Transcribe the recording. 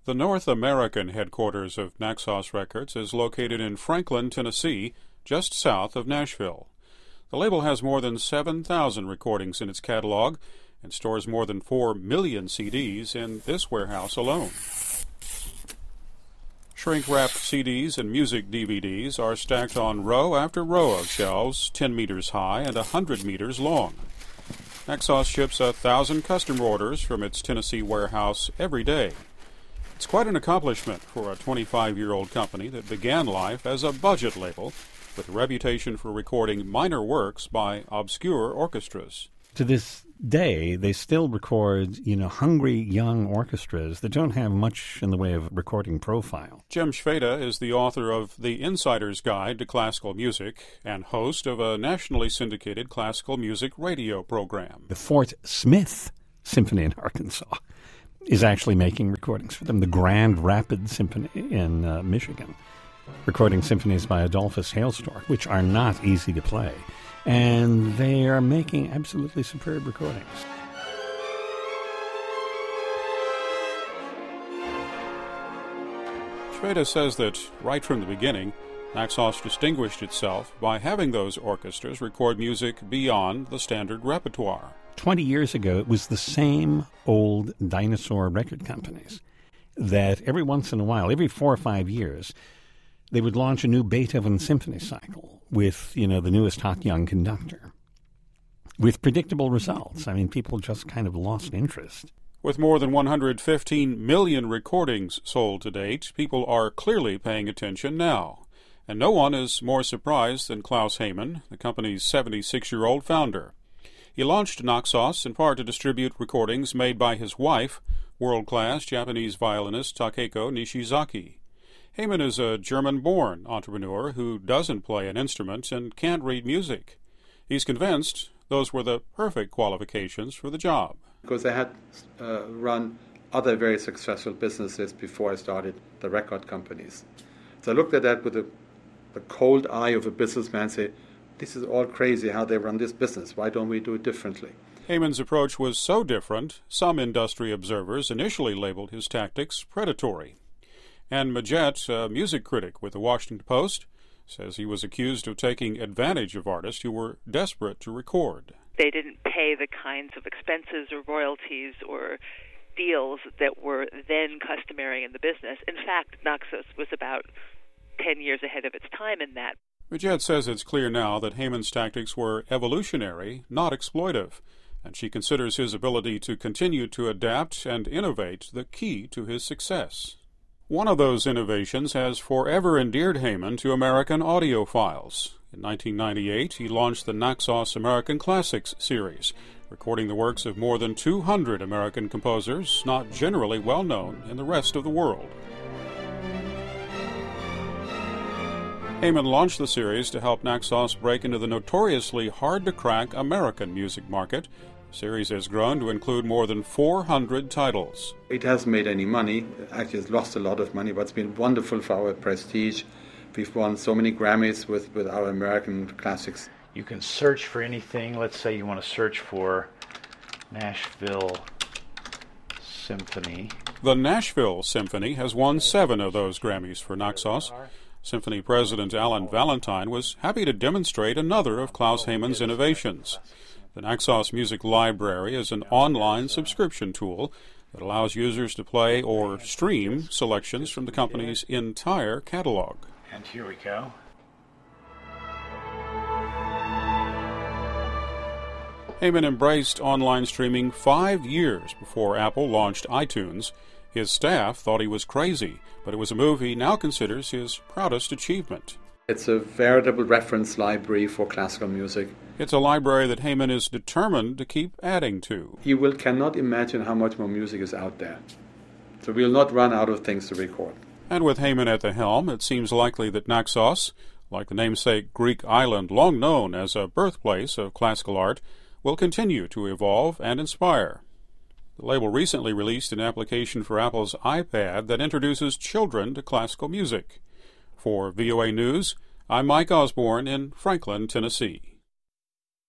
The North American headquarters of Naxos Records is located in Franklin, Tennessee, just south of Nashville. The label has more than 7,000 recordings in its catalog and stores more than 4 million CDs in this warehouse alone. Shrink-wrapped CDs and music DVDs are stacked on row after row of shelves 10 meters high and 100 meters long. Naxos ships 1,000 custom orders from its Tennessee warehouse every day. It's quite an accomplishment for a 25-year-old company that began life as a budget label with a reputation for recording minor works by obscure orchestras. To this day, they still record, hungry young orchestras that don't have much in the way of recording profile. Jim Shveda is the author of The Insider's Guide to Classical Music and host of a nationally syndicated classical music radio program. The Fort Smith Symphony in Arkansas is actually making recordings for them. The Grand Rapids Symphony in Michigan, recording symphonies by Adolphus Hailstork, which are not easy to play. And they are making absolutely superb recordings. Shveda says that right from the beginning, Naxos distinguished itself by having those orchestras record music beyond the standard repertoire. 20 years ago, it was the same old dinosaur record companies that every once in a while, every 4 or 5 years, they would launch a new Beethoven symphony cycle with, the newest hot young conductor, with predictable results. I mean, people just kind of lost interest. With more than 115 million recordings sold to date, people are clearly paying attention now. And no one is more surprised than Klaus Haymann, the company's 76-year-old founder. He launched Naxos in part to distribute recordings made by his wife, world-class Japanese violinist Takeko Nishizaki. Haymann is a German-born entrepreneur who doesn't play an instrument and can't read music. He's convinced those were the perfect qualifications for the job. Because I had run other very successful businesses before I started the record companies. So I looked at that with the cold eye of a businessman and said, this is all crazy how they run this business. Why don't we do it differently? Haymann's approach was so different, some industry observers initially labeled his tactics predatory. Anne Majette, a music critic with the Washington Post, says he was accused of taking advantage of artists who were desperate to record. They didn't pay the kinds of expenses or royalties or deals that were then customary in the business. In fact, Naxos was about 10 years ahead of its time in that. Majette says it's clear now that Haymann's tactics were evolutionary, not exploitive, and she considers his ability to continue to adapt and innovate the key to his success. One of those innovations has forever endeared Haymann to American audiophiles. In 1998, he launched the Naxos American Classics series, recording the works of more than 200 American composers not generally well known in the rest of the world. Haymann launched the series to help Naxos break into the notoriously hard-to-crack American music market. The series has grown to include more than 400 titles. It hasn't made any money. Actually, it's lost a lot of money, but it's been wonderful for our prestige. We've won so many Grammys with our American classics. You can search for anything. Let's say you want to search for Nashville Symphony. The Nashville Symphony has won 7 of those Grammys for Naxos. Symphony President Alan Valentine was happy to demonstrate another of Klaus Haymann's innovations. The Naxos Music Library is an online subscription tool that allows users to play or stream selections from the company's entire catalog. And here we go. Haymann embraced online streaming 5 years before Apple launched iTunes. His staff thought he was crazy, but it was a move he now considers his proudest achievement. It's a veritable reference library for classical music. It's a library that Haymann is determined to keep adding to. You cannot imagine how much more music is out there. So we'll not run out of things to record. And with Haymann at the helm, it seems likely that Naxos, like the namesake Greek island long known as a birthplace of classical art, will continue to evolve and inspire. The label recently released an application for Apple's iPad that introduces children to classical music. For VOA News, I'm Mike Osborne in Franklin, Tennessee.